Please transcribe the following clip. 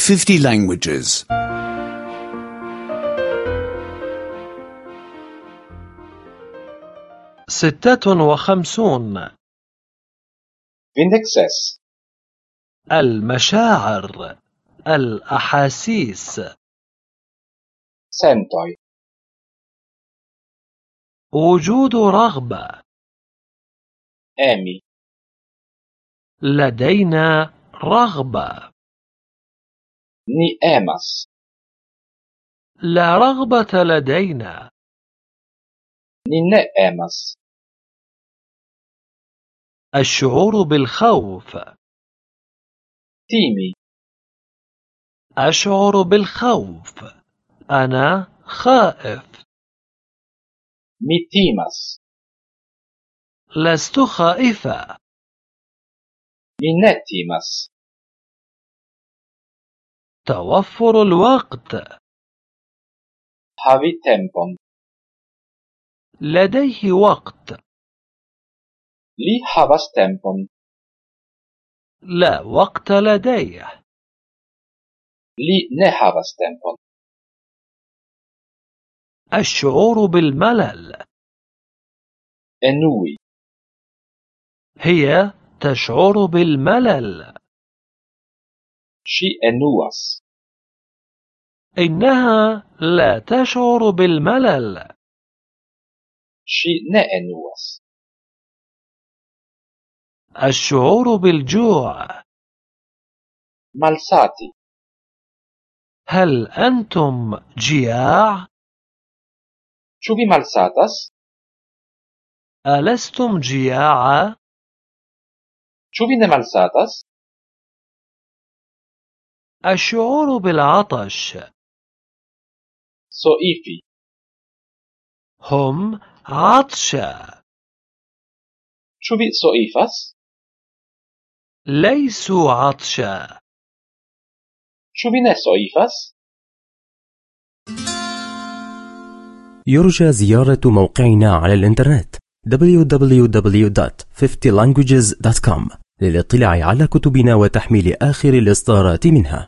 50 languages. 56. 56. المشاعر، الأحاسيس. Sentoj. وجود رغبة. Emi. لدينا رغبة. Ni emas. لا رغبة لدينا. Ni ne emas. الشعور بالخوف. Timi. أشعر بالخوف. أنا خائف. Mi timas. لست خائفة. Mi ne timas. توفر الوقت. Havi tempon. لديه وقت. Li havas tempon. لا وقت لديه. Li ne havas tempon. الشعور بالملل. Enui. هي تشعر بالملل. Ŝi enuas. إنها لا تشعر بالملل. Ŝi ne enuas. الشعور بالجوع. Malsati. هل أنتم جياع؟ Ĉu vi malsatas? ألستم جياعا؟ Ĉu vi ne malsatas? الشعور بالعطش. Soifi. هم عطشا. Ĉu vi soifas? ليسوا عطشا. Ĉu vi ne soifas? يرجى زيارة موقعنا على الإنترنت www.50languages.com للاطلاع على كتبنا وتحميل آخر الإصدارات منها.